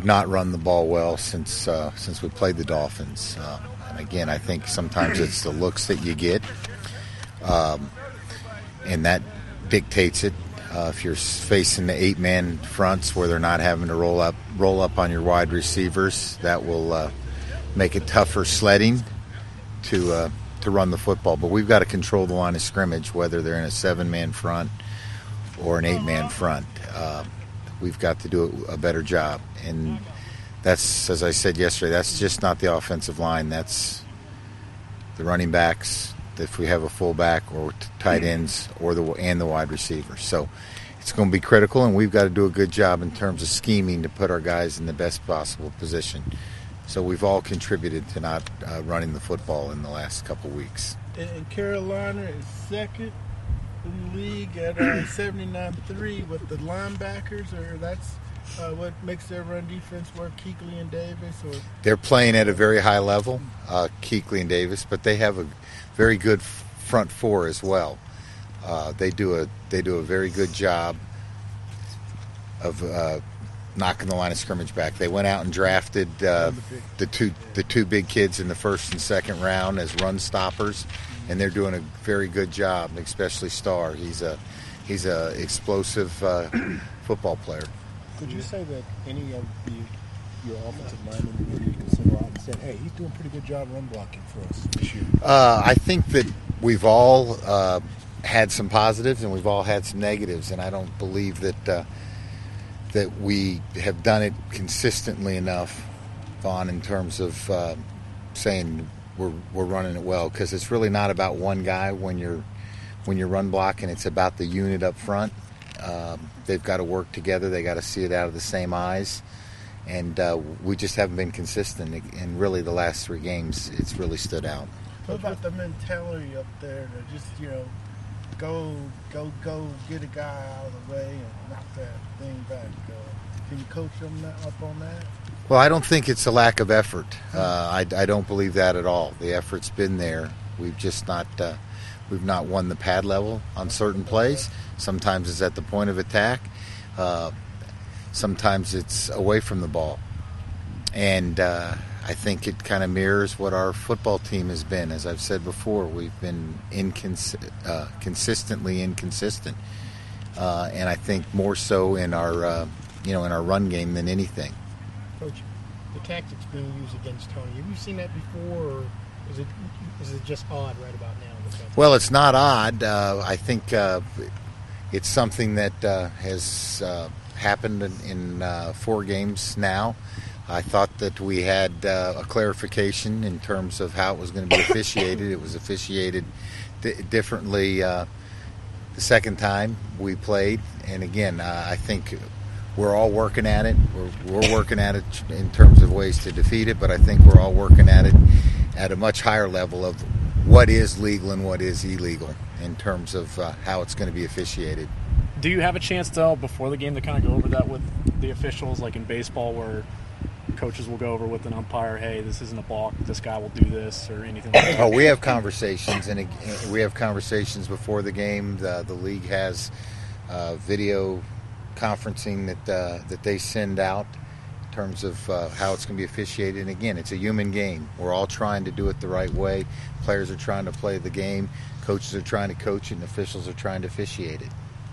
have not run the ball well since we played the Dolphins. And again, I think sometimes it's the looks that you get, and that dictates it. If you're facing the 8-man fronts where they're not having to roll up on your wide receivers, that will make it tougher sledding to run the football. But we've got to control the line of scrimmage, whether they're in a 7-man front or an 8-man front. We've got to do a better job. And that's, as I said yesterday, that's just not the offensive line. That's the running backs, if we have a fullback, or tight ends, or the wide receivers. So it's going to be critical, and we've got to do a good job in terms of scheming to put our guys in the best possible position. So we've all contributed to not running the football in the last couple weeks. And Carolina is second in the league at 79-3 with the linebackers, or that's what makes their run defense work, Kuechly and Davis? Or they're playing at a very high level, Kuechly and Davis, but they have a very good front four as well. They do a very good job of knocking the line of scrimmage back. They went out and drafted the two big kids in the first and second round as run stoppers, and they're doing a very good job, especially Starr. He's a explosive football player. Could you say that any of your offensive linemen you can single out and say, hey, he's doing a pretty good job run blocking for us this year? I think that we've all had some positives and we've all had some negatives, and I don't believe that we have done it consistently enough, Vaughn, in terms of saying we're running it well, because it's really not about one guy when you're run blocking. It's about the unit up front. They've got to work together. They got to see it out of the same eyes, and we just haven't been consistent. And really, the last 3 games, it's really stood out. What about the mentality up there to just go get a guy out of the way and knock that thing back? Can you coach them up on that? Well, I don't think it's a lack of effort. I don't believe that at all. The effort's been there. We've just not won the pad level on certain plays. Sometimes it's at the point of attack. Sometimes it's away from the ball. And I think it kind of mirrors what our football team has been. As I've said before, we've been consistently inconsistent. And I think more so in our in our run game than anything. Coach, the tactics being used against Tony, have you seen that before, or is it just odd right about now? Well, it's not odd. I think it's something that has happened in 4 games now. I thought that we had a clarification in terms of how it was going to be officiated. It was officiated differently the second time we played. And again, I think we're all working at it. We're working at it in terms of ways to defeat it, but I think we're all working at it at a much higher level of what is legal and what is illegal in terms of how it's going to be officiated. Do you have a chance, though, before the game to kind of go over that with the officials, like in baseball, where coaches will go over with an umpire, hey, this isn't a balk, this guy will do this, or anything like that? Oh, we have conversations, and we have conversations before the game. The league has video conferencing that they send out in terms of how it's going to be officiated. And again, it's a human game. We're all trying to do it the right way. Players are trying to play the game. Coaches are trying to coach it, and officials are trying to officiate it.